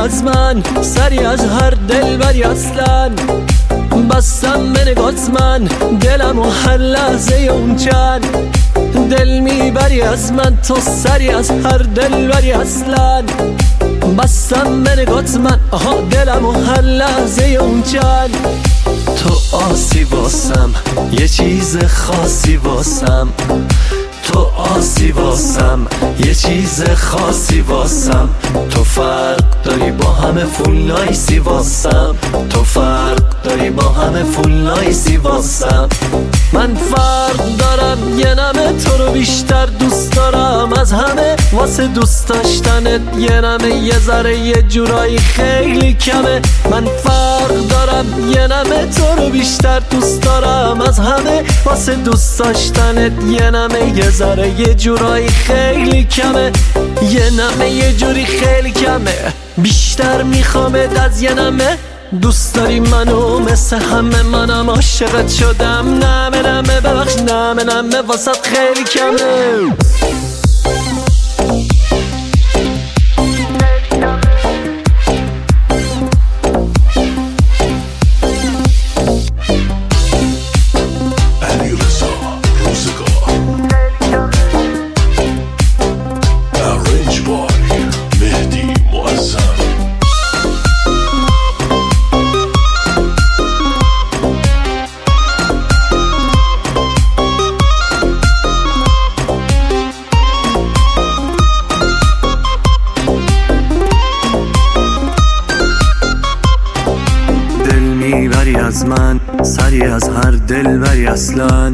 از من، سری از هر دلبری اصلا. بستم به نگات من دلم و هر لحظه اون چند. دل میبری از من تو، سری از هر دلبری اصلا. بستم به نگات من دلم و هر لحظه اون چند. تو آسی واسم، یه چیز خاصی واسم. تو آسی واسم، یه چیز خاصی واسم. تو فرق داری با همه فول نایسی واسم. تو فرق داری با همه فول نایسی واسم. من فرق دارم، یه نمه تو رو بیشتر دوست دارم از همه. واسه دوست داشتنت یه نمه یه ذره یه جورایی خیلی کمه. من فرق دارم، یه نمه تو رو بیشتر دوست دارم از همه. واسه دوست داشتنت یه نمه یه ذره یه جورایی خیلی کمه. یه نمه یه جوری خیلی کمه. بیشتر میخوامت از یه نمه. دوست داری منو مثل همه، منم عاشقت شدم. نمه نمه ببخش، نمه نمه واسط خیلی کمه. میبری از من، سری از هر دلبری اصلا.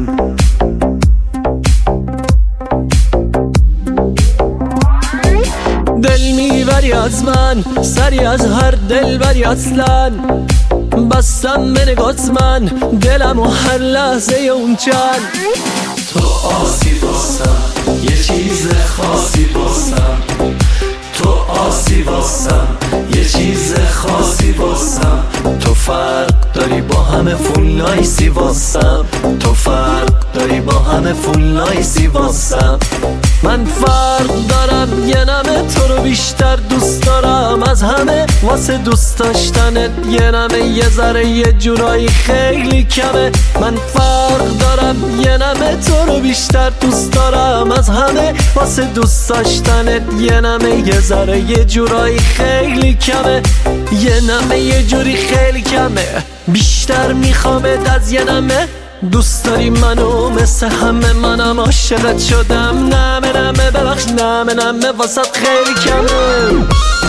دل میبری از من، سری از هر دلبری اصلا. بستم به نگات من دلم و هر لحظه اون چند. تو آسی واسم، یه چیز خاصی واسم. تو آسی واسم، یه چیز خاصی واسم. تو فرق داری با همه فول نایسی واسم. تو فرق داری با همه فول نایسی واسم. من فرق دارم، یه نمه تو رو بیشتر دوست دارم از همه. واسه دوست داشتنت یه نمه یه ذره یه جورایی خیلی کمه. من فرق دارم، یه نمه تو رو بیشتر دوست دارم از همه. واسه دوست داشتنت یه نمه یه ذره یه جورایی خیلی کمه. یه نمه یه جوری خیلی کمه. بیشتر میخوامت از یه نمه. دوست داری منو مثل همه، منم عاشقت شدم. نمه نمه ببخش، نمه نمه واسط خیلی کمه.